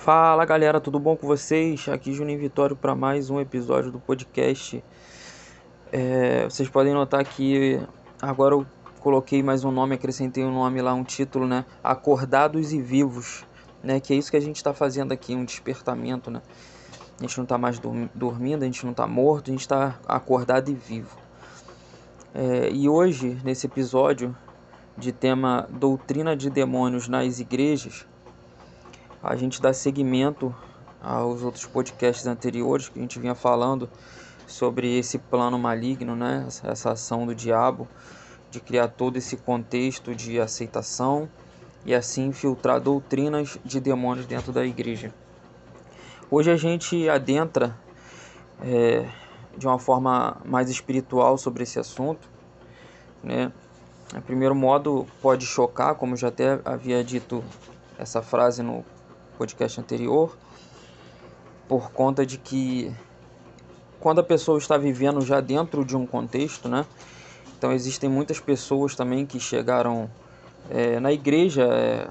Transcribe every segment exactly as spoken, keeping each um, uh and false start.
Fala galera, tudo bom com vocês? Aqui Juninho Vitório para mais um episódio do podcast. É, vocês podem notar que agora eu coloquei mais um nome, acrescentei um nome lá, um título, né? Acordados e Vivos, né? Que é isso que a gente está fazendo aqui, um despertamento, né? A gente não está mais dormindo, a gente não está morto, a gente está acordado e vivo. É, e hoje, nesse episódio de tema Doutrina de Demônios nas Igrejas, a gente dá seguimento aos outros podcasts anteriores que a gente vinha falando sobre esse plano maligno, né? Essa ação do diabo de criar todo esse contexto de aceitação e assim infiltrar doutrinas de demônios dentro da igreja. Hoje a gente adentra é, de uma forma mais espiritual sobre esse assunto, né? A primeiro modo pode chocar, como já até havia dito essa frase no podcast anterior, por conta de que quando a pessoa está vivendo já dentro de um contexto, né? Então existem muitas pessoas também que chegaram é, na igreja é,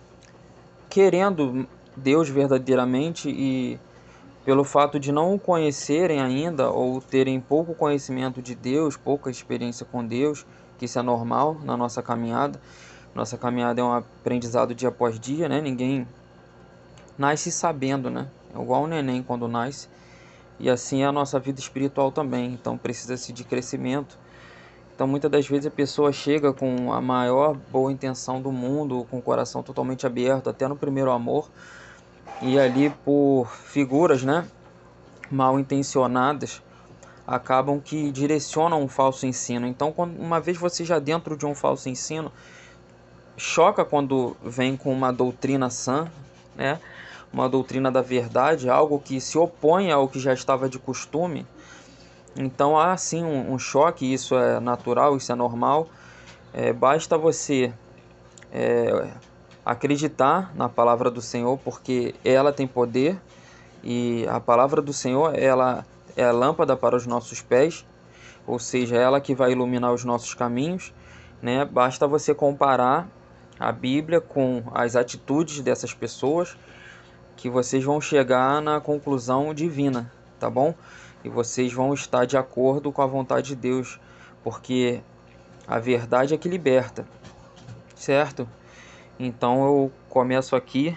querendo Deus verdadeiramente e pelo fato de não o conhecerem ainda ou terem pouco conhecimento de Deus, pouca experiência com Deus, que isso é normal na nossa caminhada. Nossa caminhada é um aprendizado dia após dia, né? Ninguém nasce sabendo, né? É igual um neném quando nasce. E assim é a nossa vida espiritual também. Então precisa-se de crescimento. Então muitas das vezes a pessoa chega com a maior boa intenção do mundo, com o coração totalmente aberto, até no primeiro amor. E ali por figuras, né, mal intencionadas, acabam que direcionam um falso ensino. Então quando, uma vez você já dentro de um falso ensino, choca quando vem com uma doutrina sã, né? Uma doutrina da verdade, algo que se opõe ao que já estava de costume. Então há sim um, um choque, isso é natural, isso é normal. É, basta você é, acreditar na palavra do Senhor, porque ela tem poder e a palavra do Senhor ela é a lâmpada para os nossos pés, ou seja, ela que vai iluminar os nossos caminhos, né? Basta você comparar a Bíblia com as atitudes dessas pessoas que vocês vão chegar na conclusão divina, tá bom? E vocês vão estar de acordo com a vontade de Deus, porque a verdade é que liberta, certo? Então eu começo aqui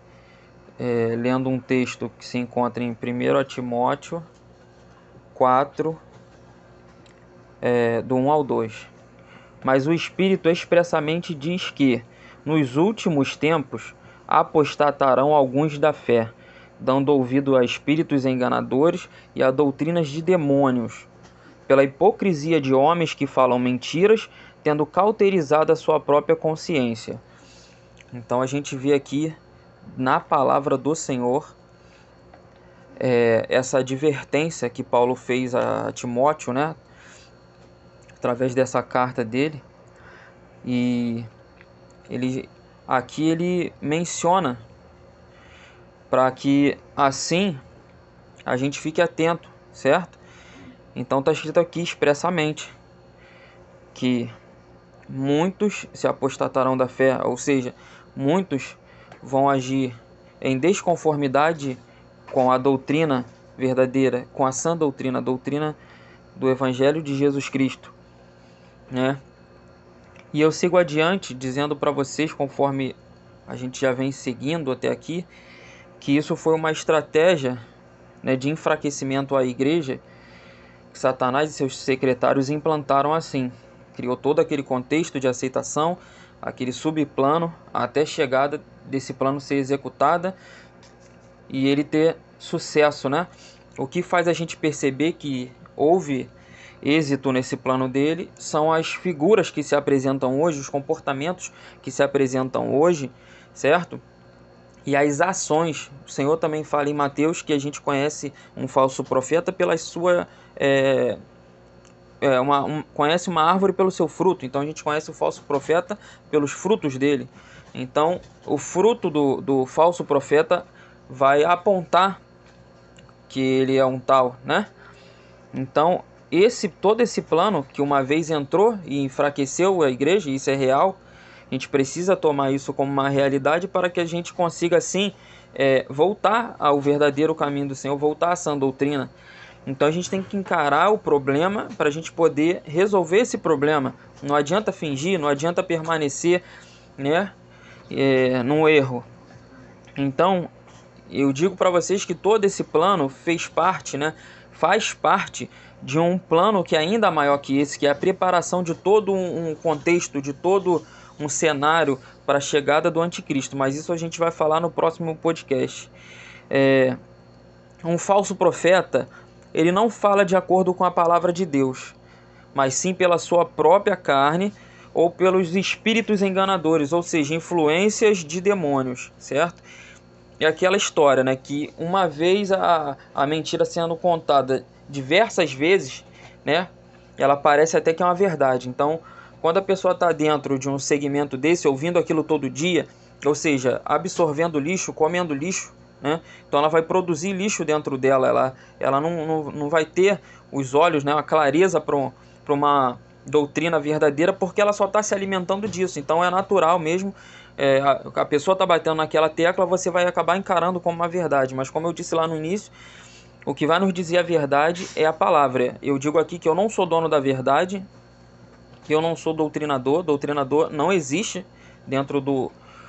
é, lendo um texto que se encontra em primeiro Timóteo quatro, é, do um ao dois. Mas o Espírito expressamente diz que, nos últimos tempos, apostatarão alguns da fé, dando ouvido a espíritos enganadores e a doutrinas de demônios, pela hipocrisia de homens que falam mentiras, tendo cauterizado a sua própria consciência. Então a gente vê aqui, na palavra do Senhor, é, essa advertência que Paulo fez a Timóteo, né? Através dessa carta dele. E ele aqui ele menciona para que assim a gente fique atento, certo? Então está escrito aqui expressamente que muitos se apostatarão da fé, ou seja, muitos vão agir em desconformidade com a doutrina verdadeira, com a sã doutrina, a doutrina do Evangelho de Jesus Cristo, né? E eu sigo adiante dizendo para vocês, conforme a gente já vem seguindo até aqui, que isso foi uma estratégia, né, de enfraquecimento à igreja que Satanás e seus secretários implantaram assim. Criou todo aquele contexto de aceitação, aquele subplano, até a chegada desse plano ser executada e ele ter sucesso, né? O que faz a gente perceber que houve êxito nesse plano dele são as figuras que se apresentam hoje, os comportamentos que se apresentam hoje, certo? E as ações. O Senhor também fala em Mateus que a gente conhece um falso profeta pela sua... É, é uma, um, conhece uma árvore pelo seu fruto. Então a gente conhece o falso profeta pelos frutos dele. Então o fruto do, do falso profeta vai apontar que ele é um tal, né? Então esse, todo esse plano que uma vez entrou e enfraqueceu a igreja, isso é real, A gente precisa tomar isso como uma realidade para que a gente consiga, assim, é, voltar ao verdadeiro caminho do Senhor, voltar à sã doutrina. Então a gente tem que encarar o problema para a gente poder resolver esse problema. Não adianta fingir, não adianta permanecer, né, é, num erro. Então eu digo para vocês que todo esse plano fez parte, né, faz parte de um plano que é ainda maior que esse, que é a preparação de todo um contexto, de todo um cenário para a chegada do anticristo. Mas isso a gente vai falar no próximo podcast. É, um falso profeta, ele não fala de acordo com a palavra de Deus, mas sim pela sua própria carne ou pelos espíritos enganadores, ou seja, influências de demônios, certo? É aquela história, né, que uma vez a, a mentira sendo contada diversas vezes, né, ela parece até que é uma verdade. Então, quando a pessoa está dentro de um segmento desse, ouvindo aquilo todo dia, ou seja, absorvendo lixo, comendo lixo, né, então ela vai produzir lixo dentro dela, ela, ela não, não, não vai ter os olhos, né, a clareza para um, para uma doutrina verdadeira, porque ela só está se alimentando disso. Então é natural mesmo, é, a, a pessoa está batendo naquela tecla, você vai acabar encarando como uma verdade. Mas como eu disse lá no início, o que vai nos dizer a verdade é a palavra. Eu digo aqui que eu não sou dono da verdade, que eu não sou doutrinador. Doutrinador não existe dentro do,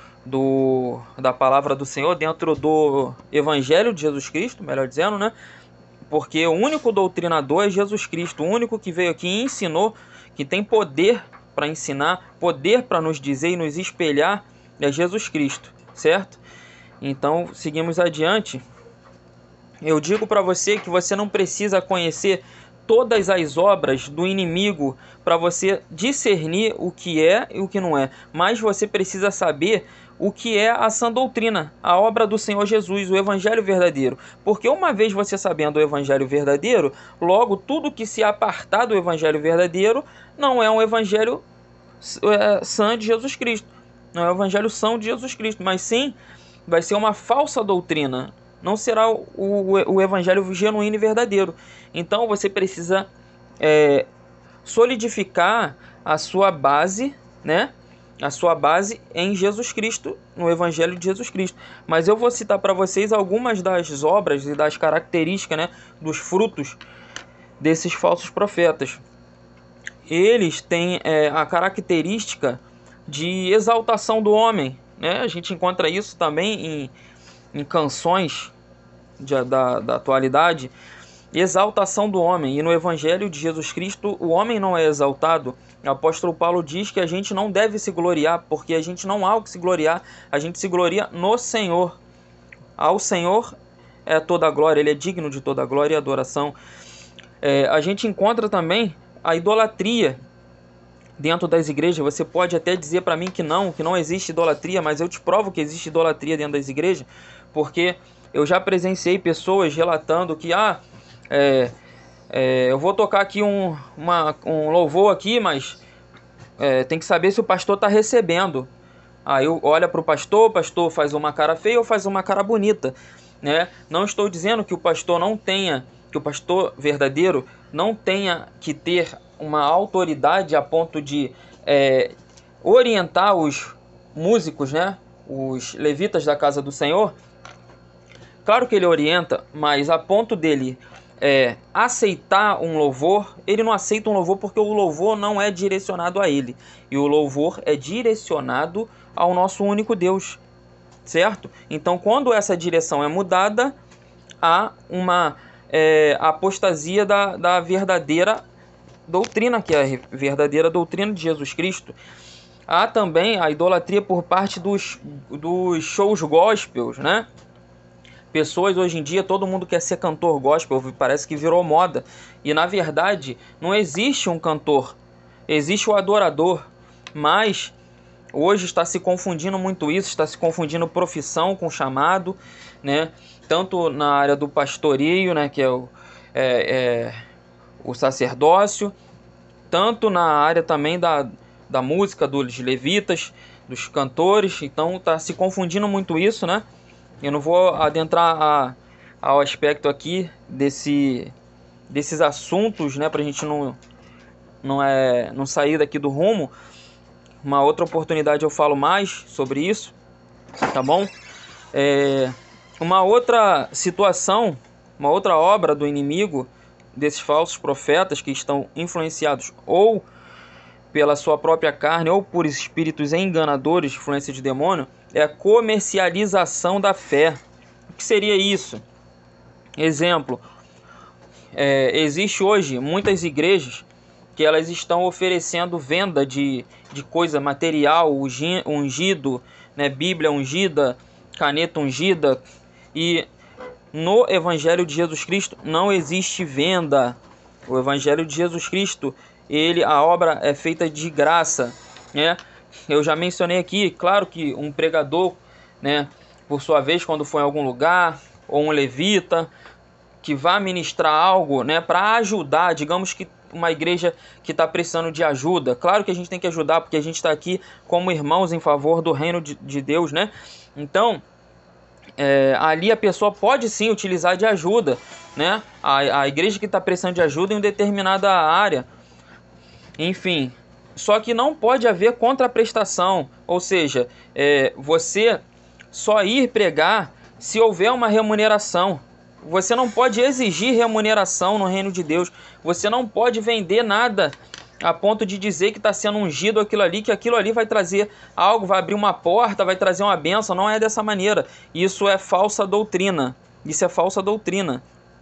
do, da palavra do Senhor, dentro do Evangelho de Jesus Cristo, melhor dizendo, né? Porque o único doutrinador é Jesus Cristo, o único que veio aqui e ensinou, que tem poder para ensinar, poder para nos dizer e nos espelhar, é Jesus Cristo, certo? Então, seguimos adiante. Eu digo para você que você não precisa conhecer todas as obras do inimigo para você discernir o que é e o que não é, mas você precisa saber o que é a sã doutrina, a obra do Senhor Jesus, o evangelho verdadeiro. Porque uma vez você sabendo o evangelho verdadeiro, logo tudo que se apartar do evangelho verdadeiro não é um evangelho é, sã de Jesus Cristo, não é o evangelho são de Jesus Cristo, mas sim vai ser uma falsa doutrina. Não será o, o, o evangelho genuíno e verdadeiro. Então você precisa é, solidificar a sua base, né? A sua base em Jesus Cristo, no evangelho de Jesus Cristo. Mas eu vou citar para vocês algumas das obras e das características, né, dos frutos desses falsos profetas. Eles têm é, a característica de exaltação do homem, né? A gente encontra isso também em, em canções de, da, da atualidade, exaltação do homem. E no evangelho de Jesus Cristo o homem não é exaltado. O apóstolo Paulo diz que a gente não deve se gloriar, porque a gente não há o que se gloriar, a gente se gloria no Senhor. Ao Senhor é toda a glória, Ele é digno de toda a glória e adoração. É, a gente encontra também a idolatria dentro das igrejas. Você pode até dizer para mim que não, que não existe idolatria, mas eu te provo que existe idolatria dentro das igrejas, porque eu já presenciei pessoas relatando que ah, é, é, eu vou tocar aqui um, uma, um louvor aqui, mas é, tem que saber se o pastor está recebendo. Aí eu olho para o pastor, o pastor faz uma cara feia ou faz uma cara bonita, né? Não estou dizendo que o pastor não tenha, que o pastor verdadeiro não tenha que ter uma autoridade a ponto de é, orientar os músicos, né? Os levitas da casa do Senhor. Claro que ele orienta, mas a ponto dele é, aceitar um louvor, ele não aceita um louvor porque o louvor não é direcionado a ele. E o louvor é direcionado ao nosso único Deus, certo? Então, quando essa direção é mudada, há uma é, apostasia da, da verdadeira doutrina, que é a verdadeira doutrina de Jesus Cristo. Há também a idolatria por parte dos, dos shows gospels, né? Pessoas hoje em dia, todo mundo quer ser cantor gospel, parece que virou moda. E na verdade, não existe um cantor, existe o adorador. Mas hoje está se confundindo muito isso, está se confundindo profissão com chamado, né? Tanto na área do pastoreio, né, que é o, é, é, o sacerdócio, tanto na área também da, da música, dos levitas, dos cantores. Então está se confundindo muito isso, né? Eu não vou adentrar a, ao aspecto aqui desse, desses assuntos, né, para a gente não, não, é, não sair daqui do rumo, uma outra oportunidade eu falo mais sobre isso, tá bom? É, uma outra situação, uma outra obra do inimigo, desses falsos profetas que estão influenciados ou pela sua própria carne ou por espíritos enganadores, influência de demônio, é a comercialização da fé. O que seria isso? Exemplo, é, existe hoje muitas igrejas que elas estão oferecendo venda de, de coisa material, ungido, né, Bíblia ungida, caneta ungida, e no Evangelho de Jesus Cristo não existe venda. O Evangelho de Jesus Cristo, ele, a obra é feita de graça, né? Eu já mencionei aqui, claro que um pregador, né, por sua vez, quando for em algum lugar, ou um levita, que vá ministrar algo, né, para ajudar, digamos que uma igreja que está precisando de ajuda. Claro que a gente tem que ajudar, porque a gente está aqui como irmãos em favor do reino de, de Deus, né? Então, é, ali a pessoa pode sim utilizar de ajuda, né? A, a igreja que está precisando de ajuda em uma determinada área. Enfim, só que não pode haver contraprestação, ou seja, é, você só ir pregar se houver uma remuneração. Você não pode exigir remuneração no reino de Deus. Você não pode vender nada a ponto de dizer que está sendo ungido aquilo ali, que aquilo ali vai trazer algo, vai abrir uma porta, vai trazer uma bênção. Não é dessa maneira. Isso é falsa doutrina. Isso é falsa doutrina.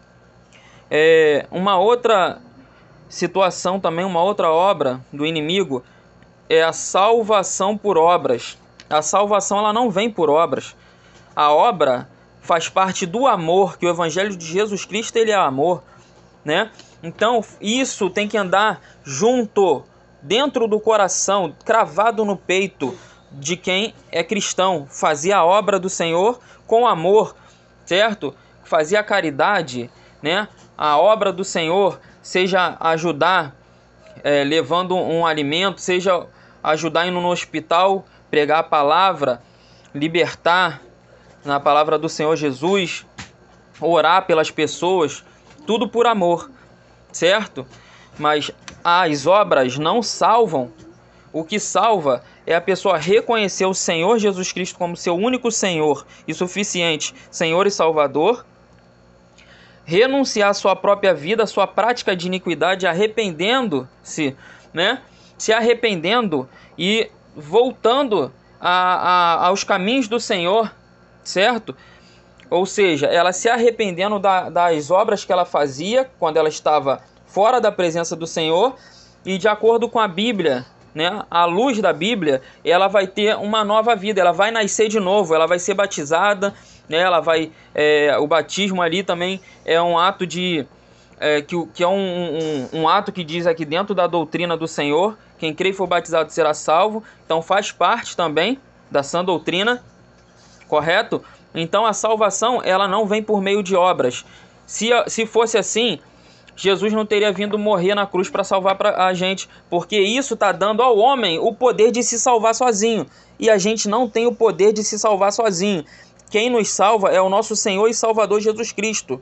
É, uma outra situação também, uma outra obra do inimigo é a salvação por obras. A salvação ela não vem por obras. A obra faz parte do amor, que o Evangelho de Jesus Cristo ele é amor, né? Então isso tem que andar junto, dentro do coração, cravado no peito de quem é cristão. Fazer a obra do Senhor com amor, certo? Fazer a caridade, né? A obra do Senhor, seja ajudar é, levando um alimento, seja ajudar indo no hospital, pregar a palavra, libertar na palavra do Senhor Jesus, orar pelas pessoas, tudo por amor, certo? Mas as obras não salvam. O que salva é a pessoa reconhecer o Senhor Jesus Cristo como seu único Senhor e suficiente Senhor e Salvador, renunciar à sua própria vida, à sua prática de iniquidade, arrependendo-se, né? Se arrependendo e voltando a, a, aos caminhos do Senhor, certo? Ou seja, ela se arrependendo da, das obras que ela fazia quando ela estava fora da presença do Senhor, e de acordo com a Bíblia, né, à luz da Bíblia, ela vai ter uma nova vida, ela vai nascer de novo, ela vai ser batizada, né, ela vai, é, o batismo ali também é um ato de é, que, que é um, um, um ato que diz aqui dentro da doutrina do Senhor, quem crê e for batizado será salvo, então faz parte também da sã doutrina. Correto? Então a salvação ela não vem por meio de obras. Se, se fosse assim, Jesus não teria vindo morrer na cruz para salvar pra, a gente, porque isso está dando ao homem o poder de se salvar sozinho. E a gente não tem o poder de se salvar sozinho. Quem nos salva é o nosso Senhor e Salvador Jesus Cristo,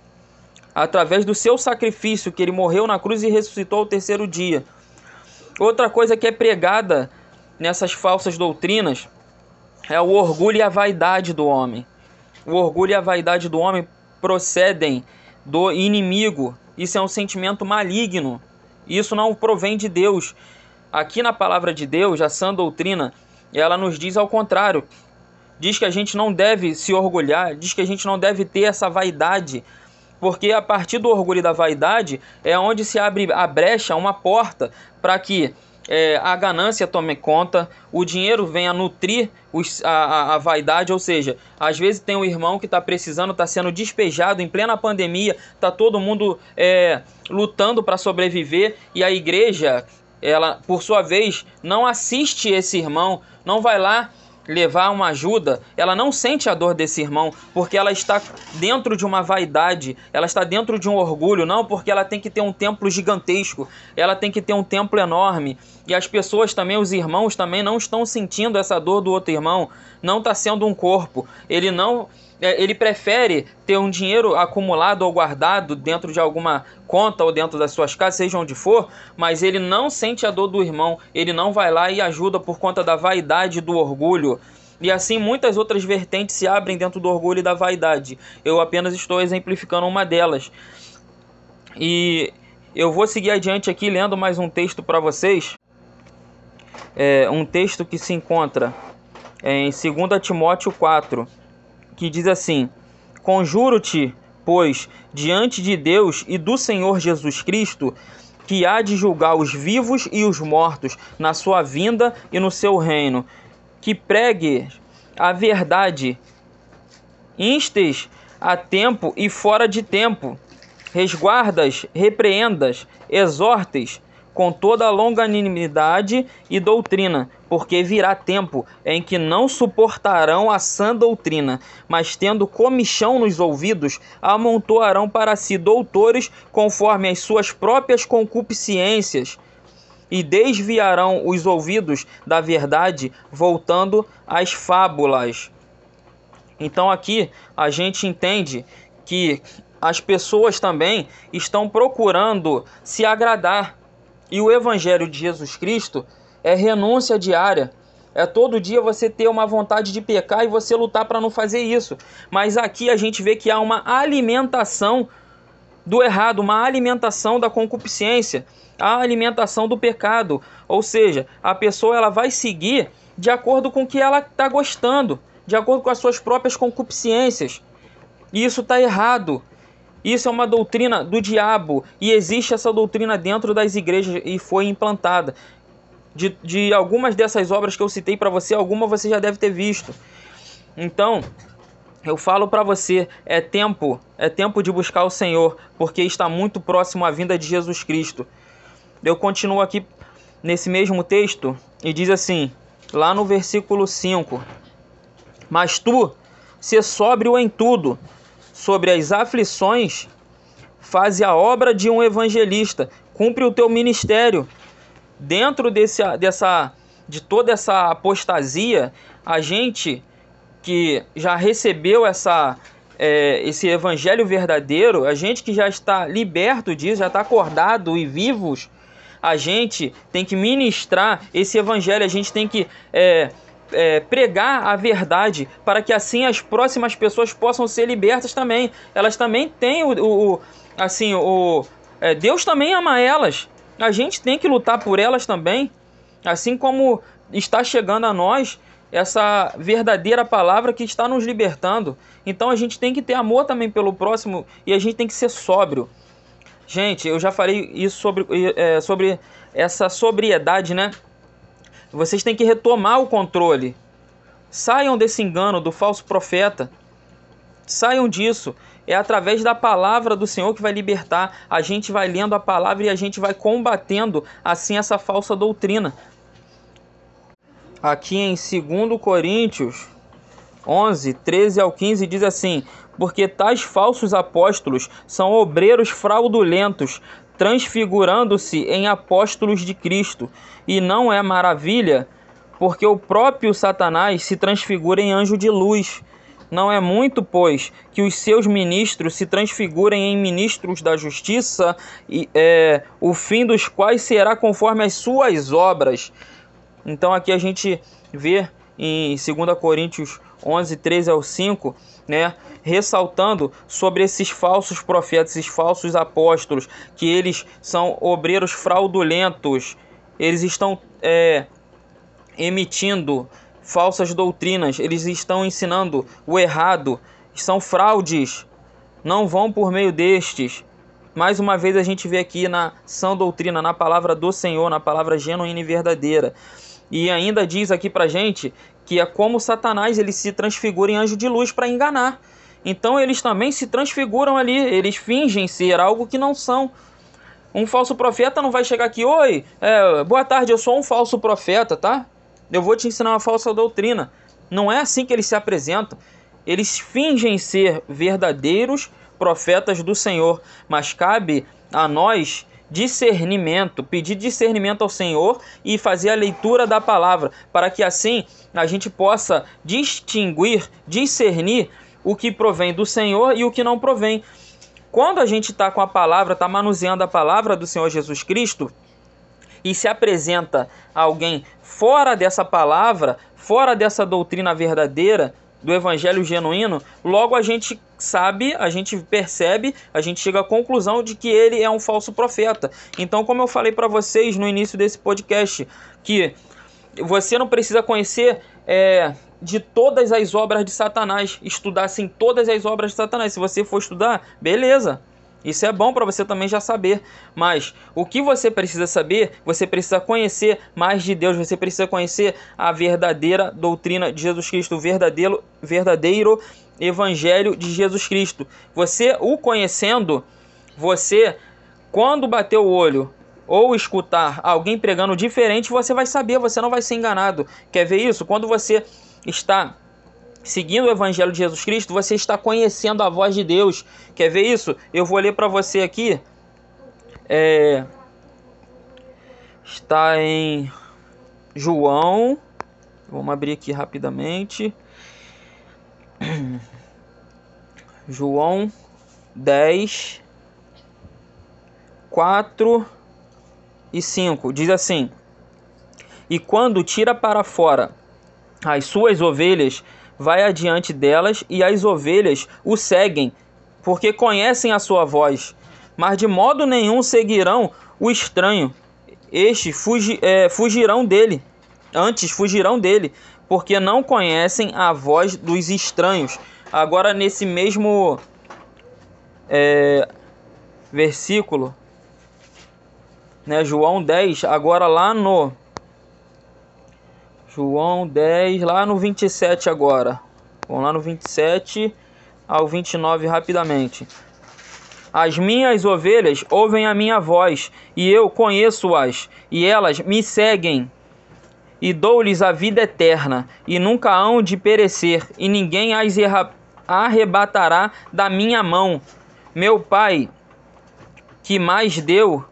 através do seu sacrifício, que ele morreu na cruz e ressuscitou ao terceiro dia. Outra coisa que é pregada nessas falsas doutrinas é o orgulho e a vaidade do homem. O orgulho e a vaidade do homem procedem do inimigo. Isso é um sentimento maligno. Isso não provém de Deus. Aqui na palavra de Deus, a sã doutrina, ela nos diz ao contrário. Diz que a gente não deve se orgulhar, diz que a gente não deve ter essa vaidade, porque a partir do orgulho e da vaidade é onde se abre a brecha, uma porta, para que É, a ganância tome conta, o dinheiro venha nutrir os, a, a, a vaidade, ou seja, às vezes tem um irmão que está precisando, está sendo despejado em plena pandemia, está todo mundo é, lutando para sobreviver, e a igreja, ela, por sua vez, não assiste esse irmão, não vai lá levar uma ajuda, ela não sente a dor desse irmão, porque ela está dentro de uma vaidade, ela está dentro de um orgulho, não porque ela tem que ter um templo gigantesco, ela tem que ter um templo enorme, E as pessoas também, os irmãos também não estão sentindo essa dor do outro irmão. Não está sendo um corpo. Ele não, ele prefere ter um dinheiro acumulado ou guardado dentro de alguma conta ou dentro das suas casas, seja onde for, mas ele não sente a dor do irmão. Ele não vai lá e ajuda por conta da vaidade, do orgulho. E assim muitas outras vertentes se abrem dentro do orgulho e da vaidade. Eu apenas estou exemplificando uma delas. E eu vou seguir adiante aqui lendo mais um texto para vocês. É um texto que se encontra em segunda Timóteo quatro, que diz assim: Conjuro-te, pois, diante de Deus e do Senhor Jesus Cristo, que há de julgar os vivos e os mortos na sua vinda e no seu reino, que pregue a verdade, instes a tempo e fora de tempo, resguardas, repreendas, exortes com toda a longanimidade e doutrina, porque virá tempo em que não suportarão a sã doutrina, mas tendo comichão nos ouvidos, amontoarão para si doutores conforme as suas próprias concupiscências, e desviarão os ouvidos da verdade, voltando às fábulas. Então aqui a gente entende que as pessoas também estão procurando se agradar. E o Evangelho de Jesus Cristo é renúncia diária. É todo dia você ter uma vontade de pecar e você lutar para não fazer isso. Mas aqui a gente vê que há uma alimentação do errado, uma alimentação da concupiscência, a alimentação do pecado. Ou seja, a pessoa ela vai seguir de acordo com o que ela está gostando, de acordo com as suas próprias concupiscências. E isso está errado. Isso é uma doutrina do diabo, e existe essa doutrina dentro das igrejas e foi implantada. De, de algumas dessas obras que eu citei para você, alguma você já deve ter visto. Então, eu falo para você, é tempo, é tempo de buscar o Senhor, porque está muito próximo à vinda de Jesus Cristo. Eu continuo aqui nesse mesmo texto e diz assim, lá no versículo cinco: Mas tu, sê sóbrio em tudo, sobre as aflições, faze a obra de um evangelista, cumpre o teu ministério. Dentro desse, dessa, de toda essa apostasia, a gente que já recebeu essa, é, esse evangelho verdadeiro, a gente que já está liberto disso, já está acordado e vivos, a gente tem que ministrar esse evangelho, a gente tem que é, é, pregar a verdade, para que assim as próximas pessoas possam ser libertas também. Elas também têm o, o assim, o é, Deus também ama elas. A gente tem que lutar por elas também, assim como está chegando a nós essa verdadeira palavra que está nos libertando. Então a gente tem que ter amor também pelo próximo e a gente tem que ser sóbrio. Gente, eu já falei isso sobre, é, sobre essa sobriedade, né? Vocês têm que retomar o controle. Saiam desse engano do falso profeta. Saiam disso. É através da palavra do Senhor que vai libertar. A gente vai lendo a palavra e a gente vai combatendo assim essa falsa doutrina. Aqui em dois Coríntios onze, treze ao quinze diz assim: Porque tais falsos apóstolos são obreiros fraudulentos, transfigurando-se em apóstolos de Cristo. E não é maravilha, porque o próprio Satanás se transfigura em anjo de luz. Não é muito, pois, que os seus ministros se transfigurem em ministros da justiça, e é, o fim dos quais será conforme as suas obras. Então aqui a gente vê em dois Coríntios onze, treze ao cinco, né, ressaltando sobre esses falsos profetas, esses falsos apóstolos, que eles são obreiros fraudulentos, eles estão é, emitindo falsas doutrinas, eles estão ensinando o errado, são fraudes, não vão por meio destes. Mais uma vez a gente vê aqui na sã doutrina, na palavra do Senhor, na palavra genuína e verdadeira. E ainda diz aqui pra gente que é como Satanás ele se transfigura em anjo de luz para enganar. Então eles também se transfiguram ali, eles fingem ser algo que não são. Um falso profeta não vai chegar aqui: Oi, é, boa tarde, eu sou um falso profeta, tá? Eu vou te ensinar uma falsa doutrina. Não é assim que eles se apresentam. Eles fingem ser verdadeiros profetas do Senhor, mas cabe a nós discernimento, pedir discernimento ao Senhor e fazer a leitura da palavra, para que assim a gente possa distinguir, discernir o que provém do Senhor e o que não provém. Quando a gente está com a palavra, está manuseando a palavra do Senhor Jesus Cristo e se apresenta a alguém fora dessa palavra, fora dessa doutrina verdadeira, do evangelho genuíno, logo a gente sabe, a gente percebe, a gente chega à conclusão de que ele é um falso profeta. Então, como eu falei para vocês no início desse podcast, que você não precisa conhecer é, de todas as obras de Satanás, estudar assim todas as obras de Satanás. Se você for estudar, beleza. Isso é bom para você também já saber, mas o que você precisa saber, você precisa conhecer mais de Deus, você precisa conhecer a verdadeira doutrina de Jesus Cristo, o verdadeiro, verdadeiro evangelho de Jesus Cristo. Você o conhecendo, você, quando bater o olho ou escutar alguém pregando diferente, você vai saber, você não vai ser enganado. Quer ver isso? Quando você está seguindo o evangelho de Jesus Cristo, você está conhecendo a voz de Deus. Quer ver isso? Eu vou ler para você aqui. É, está em João. Vamos abrir aqui rapidamente. João dez, quatro e cinco. Diz assim: e quando tira para fora as suas ovelhas, vai adiante delas, e as ovelhas o seguem, porque conhecem a sua voz. Mas de modo nenhum seguirão o estranho. Estes fugi, é, fugirão dele. Antes fugirão dele, porque não conhecem a voz dos estranhos. Agora, nesse mesmo é, versículo, né, João dez, agora lá no João dez, lá no vinte e sete agora. Vamos lá no vinte e sete ao vinte e nove rapidamente. As minhas ovelhas ouvem a minha voz, e eu conheço-as, e elas me seguem. E dou-lhes a vida eterna, e nunca hão de perecer, e ninguém as arrebatará da minha mão. Meu Pai, que mais deu,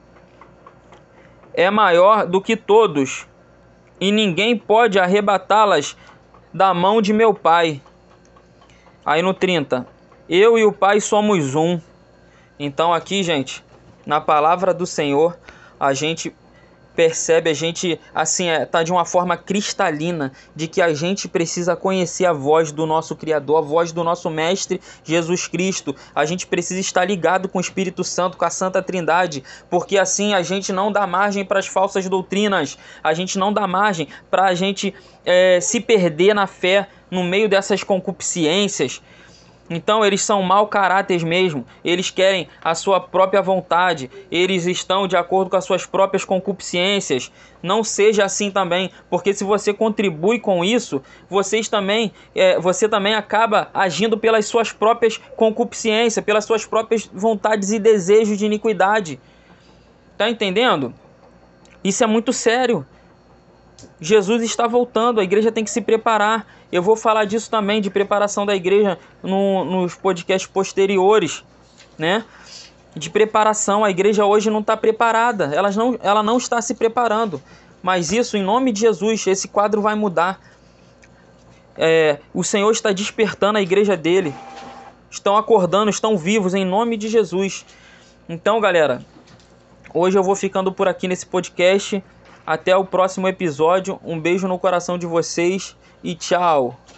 é maior do que todos, e ninguém pode arrebatá-las da mão de meu Pai. Aí no trinta, eu e o Pai somos um. Então aqui, gente, na palavra do Senhor, a gente percebe, a gente, assim, é, tá de uma forma cristalina, de que a gente precisa conhecer a voz do nosso Criador, a voz do nosso Mestre Jesus Cristo. A gente precisa estar ligado com o Espírito Santo, com a Santa Trindade, porque assim a gente não dá margem para as falsas doutrinas, a gente não dá margem para a gente é, se perder na fé no meio dessas concupiscências. Então eles são mau caráter mesmo, eles querem a sua própria vontade, eles estão de acordo com as suas próprias concupiscências. Não seja assim também, porque se você contribui com isso, vocês também, é, você também acaba agindo pelas suas próprias concupiscências, pelas suas próprias vontades e desejos de iniquidade. Tá entendendo? Isso é muito sério. Jesus está voltando, a igreja tem que se preparar. Eu vou falar disso também, de preparação da igreja no, nos podcasts posteriores, né? De preparação, a igreja hoje não está preparada, ela não, ela não está se preparando. Mas isso, em nome de Jesus, esse quadro vai mudar. É, o Senhor está despertando a igreja dele. Estão acordando, estão vivos, em nome de Jesus. Então, galera, hoje eu vou ficando por aqui nesse podcast. Até o próximo episódio. Um beijo no coração de vocês e tchau.